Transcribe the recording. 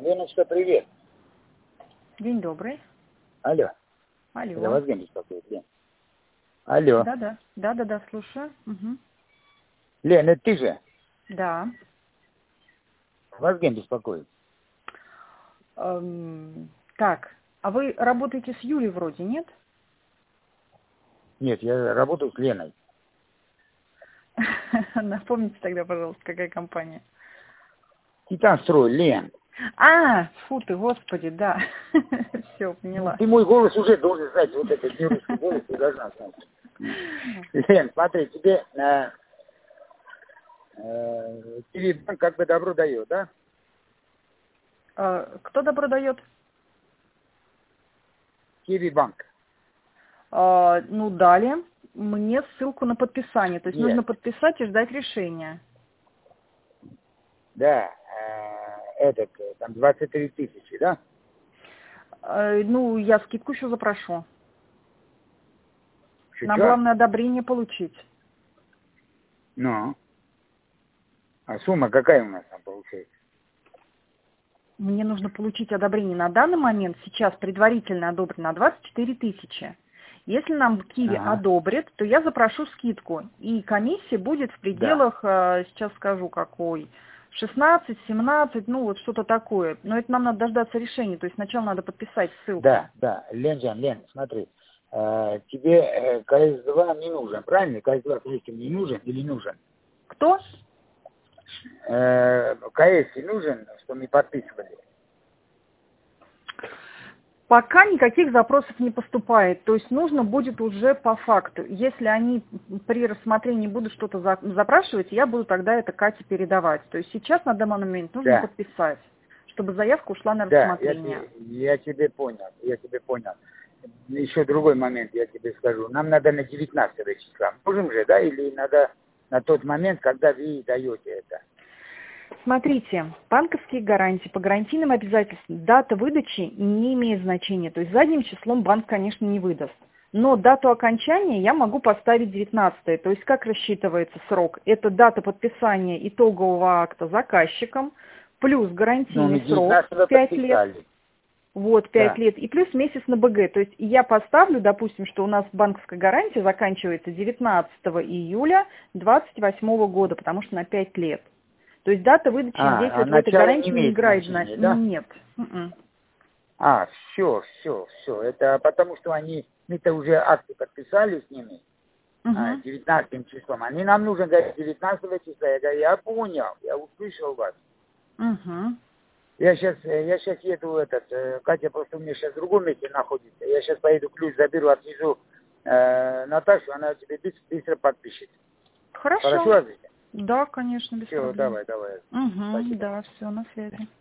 Леночка, привет. День добрый. Алло. Алло. Это вас Ген беспокоит, Лен? Алло. Да, слушаю. Угу. Лен, это ты же? Да. Вас Ген беспокоит. Так, а вы работаете с Юлей вроде, нет? Нет, я работаю с Леной. Напомните тогда, пожалуйста, какая компания. Титанстрой, Лен. Фу ты, господи, да. Все, Ну, поняла. ты мой голос уже должен знать, вот этот нерусский голос ты должна знать. Лен, смотри, тебе Киви-банк как бы добро дает, да? Кто добро дает? Киви-банк. Ну, дали мне ссылку на подписание. То есть Нет. нужно подписать и ждать решения. Да, там 23 тысячи, да? Ну, я скидку еще запрошу. Нам Что? главное одобрение получить. Ну. А сумма какая у нас там получается? Мне нужно получить одобрение на данный момент, сейчас предварительно одобрено 24 тысячи. Если нам Киви одобрит, то я запрошу скидку. И комиссия будет в пределах, сейчас скажу какой, 16, 17, ну вот что-то такое. Но это нам надо дождаться решения, то есть сначала надо подписать ссылку. Да. Лен, смотри. Тебе КС-2 не нужен, правильно? КС-2 не нужен или нужен? Кто? КС нужен, что мы подписывали? Пока никаких запросов не поступает, то есть нужно будет уже по факту. Если они при рассмотрении будут что-то запрашивать, я буду тогда это Кате передавать. То есть сейчас на данный момент нужно подписать, чтобы заявка ушла на рассмотрение. Я тебе понял. Еще другой момент я тебе скажу. Нам надо на 19 числа. Можем же, да, или надо на тот момент, когда вы даете это? Смотрите, банковские гарантии по гарантийным обязательствам, дата выдачи не имеет значения. То есть задним числом банк, конечно, не выдаст. Но дату окончания я могу поставить 19-е. То есть как рассчитывается срок? Это дата подписания итогового акта заказчиком, плюс гарантийный срок 5 лет. Вот, 5 лет. И плюс месяц на БГ. То есть я поставлю, допустим, что у нас банковская гарантия заканчивается 19 июля 2028 года, потому что на 5 лет. То есть дата выдачи здесь в этой гарантии не играет значения, да? Нет. Все. Это потому что мы-то уже акты подписали с ними 19 числом. Они нам нужны, говорят, 19 числа. Я говорю, я понял, я услышал вас. Я сейчас еду, Катя просто у меня сейчас в другом месте находится. Я сейчас поеду, ключ заберу, отвезу Наташу, она тебе быстро подпишет. Хорошо. Хорошо, Азиза? Да, конечно, без проблем. Все, давай. Да, все, на связи.